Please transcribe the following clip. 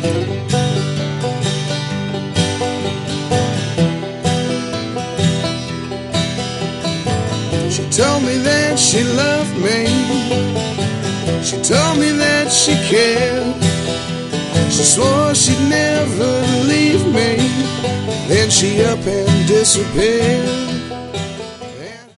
She told me that she loved me. She told me that she cared. She swore she'd never leave me. Then she up and disappeared.